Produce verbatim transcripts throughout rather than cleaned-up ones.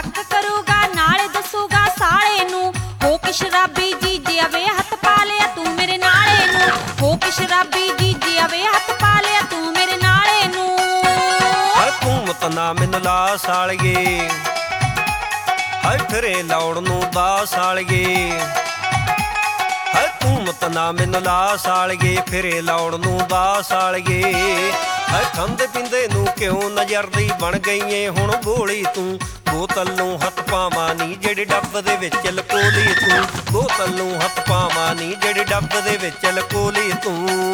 शक करूगा नाले दसूगा साले नू हो के शराबी जीजिया वे हथ पा लिया तू मेरे नाले नू हो के शराबी जीजिया वे हथ पा लिया तू मेरे नाले नू तू मत ना मैनू ला सालिए हाय फिरे लौड़ नू दा सालिए हाय तू मत ना मैनू ला सालिए फिरे लौड़ नू दा सालिए हाय खांदे पींदे नू क्यों नजरदी बन गई ਏ हुण गोली तू बोतल नू हथ पावां नी जेड़े डब दे विच लकोली तू बोतल नू हथ पावां नी जेड़े डब दे विच लकोली तू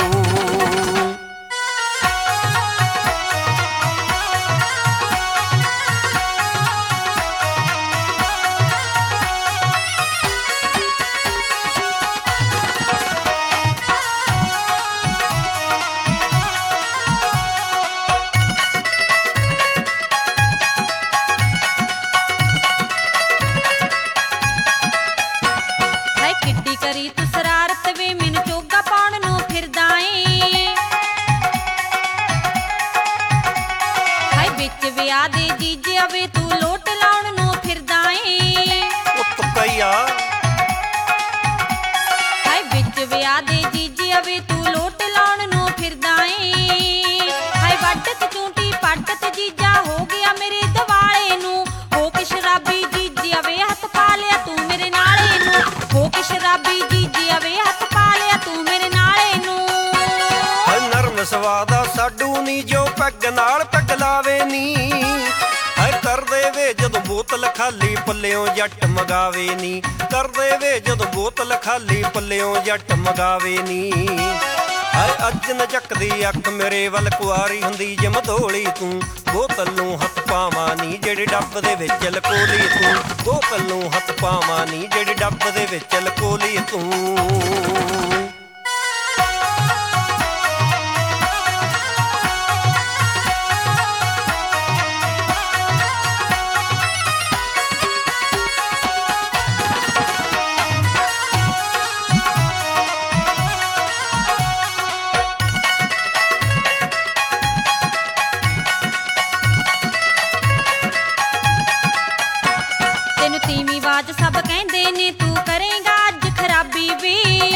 करी तू शरारत वे मैनू चोगा पाउण नू फिरदा ए हाय विच विआह दे जीजे वे तू लोट लाउण नू फिरदा ए उत्त कईया हाय विच विआह दे जीजे वे तू लोट लाउण नू फिरदा ए हाय वड्डत चूंटी पट्टत जीजा हो गया मेरे दवाले नू हो के शराबी जीजे वे हथ पा लिया तू मेरे नाले नू हो के शराबी सवादा साडू नी जो पैग नाल पैग लावे नी हाय कर देवे जदों बोतल खाली पल्लियों जट मगावे नी कर देवे जदों बोतल खाली पल्लियों जट मगावे नी हाय अज न झकदी अख मेरे वल कुआरी हुंदी जिम धोली तू बोतल नू हथ पावां नी जेड़े डब दे विच लकोली तू बोतल नू हथ पावां नी जेड़े डब दे विच लकोली तू सब कहंदे ने तू करेगा अज खराबी वे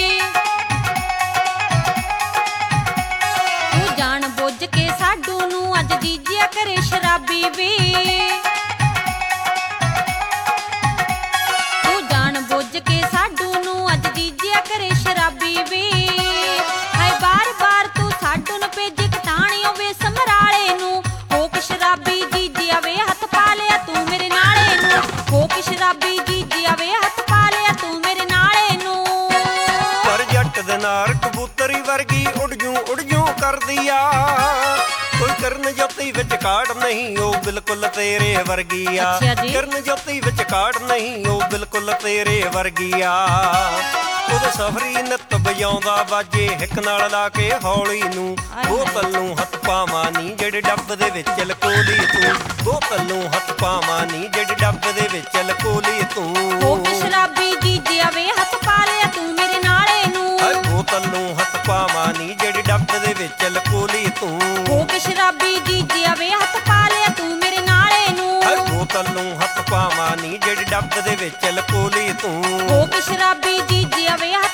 तू जान बुझ के साडू नू अज जीजिया करे शराबी वे तू जान बुझ के साडू नू अज जीजिया करे शराबी वे हाय बार बार तू साडू नू भेजे कटाणियों वे समराले नू हो के शराबी जीजिया वे हथ पा लिया तू मेरे नाले नू हो के शराबी नार कबूतरी वर्गी उड़ जू उड़ जू कर दिया कोई करन जोती विच काड़ नहीं ओ बिल्कुल तेरे वर्गिया करन जोती विच काड़ नहीं ओ बिल्कुल तेरे वर्गिया ओदे सफरी नित बजाउंदा बाजे हिक नाल ला के हौली नू बोतल नू हथ पावां नी जेड़े डब दे विच लकोली तू बोतल नू हथ पावां नी जेड़े डब दे विच लकोली तू हो के शराबी जीजिया वे हथ पा लिया तू मेरे नाले नू बोतल नू हथ पावां नी जेड़ी डब दे विच लकोली तू हो के शराबी जीजिया वे हथ पा लिया तू मेरे नाले नू बोतल नू हथ पावां नी जेड़ी डब दे विच लकोली तू हो के शराबी जीजिया वे